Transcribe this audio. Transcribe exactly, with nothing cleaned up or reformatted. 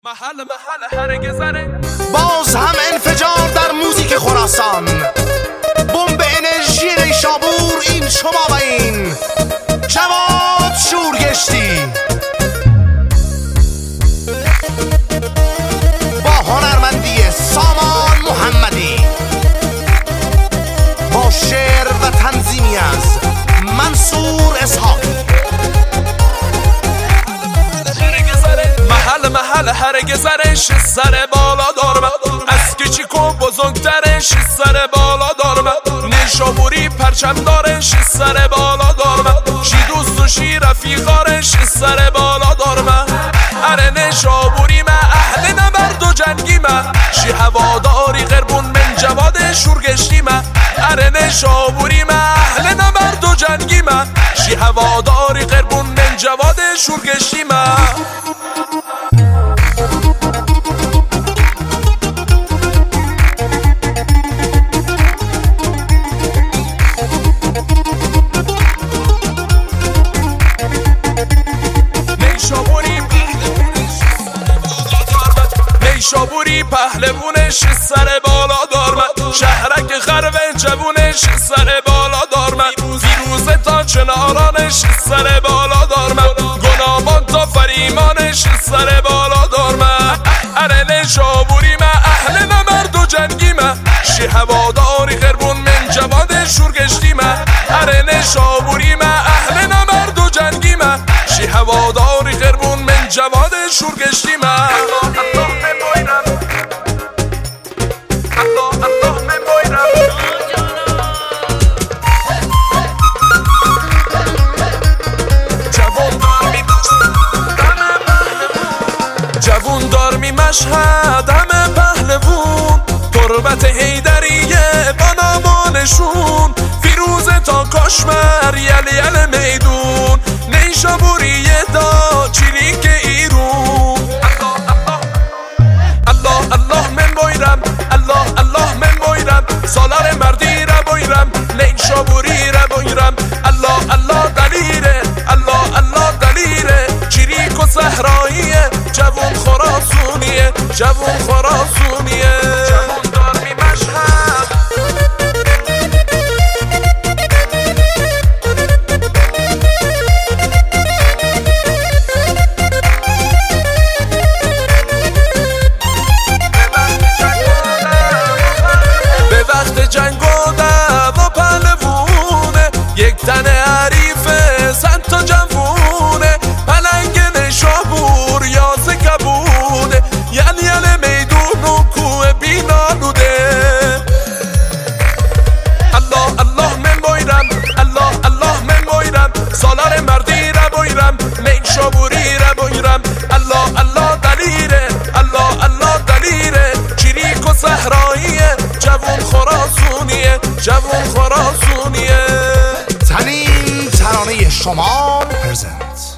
محل محل هر گذره باز هم انفجار در موزیک خراسان، بمب انرژی نیشابور، این شما و این جواد شورگشتی با هنرمندی سامان محمدی، با شعر و تنظیمی از منصور اسحاقی. محل محل هر گذرش سر بالا دارم، از کچی کن بزرگترش سر بالا دارم، نیشابوری پرچم دارش سر بالا دارم، شی دوست و شی رفیقارش سر بالا دارم. اره نیشابوری ما اهل نبرد و جنگی ما، شی هواداری قربون من جواد شورگشتی ما. اره نیشابوری ما اهل نبرد و جنگی ما، شی هواداری قربون من جواد شورگشتی ما. نیشابوری پهلوونش سر بالا دارم، شهرک خرو جوونش سر بالا دارم، فیروزه تا چنارانش سر بالا دارم، گنابان تا فریمانش سر بالا دارم. اره نیشابوری ما اهل نبرد و جنگی ما، شی هواداری قربون من جواد شورگشتی ما. اره نیشابوری ما اهل نبرد و جنگی ما، شی هواداری قربون من جواد شورگشتی ما. جوون دار می مشهد همه پهلوون، تربت حیدریه با نامانشون، فیروزه تا کاشمر یل یل میدون، نیشابوریه دا چیلیک ایرون. الله الله من بایرم، الله الله من بایرم، سالار مردی را بایرم، نیشابوری را بایرم. الله الله دلیره، الله الله دلیره، چیریک و صحراییه، جوون خراسونیه، جوون خراسونیه. جوون دار می مشهد به وقت جنگ و دعوا پهلوونه، یک تن حریفه صد تا جوونه، پلنگ نیشابور یازه کبوده، یل یل میدون و کوه بینالوده. الله الله من بایرم، الله الله من بایرم، سالار مردی را بایرم، نیشابوری را بایرم. الله الله دلیره، الله الله دلیره، چیریک و صحراییه، جوون خراسونیه، جوون خراسونیه. تنین ترانه شما پرزنت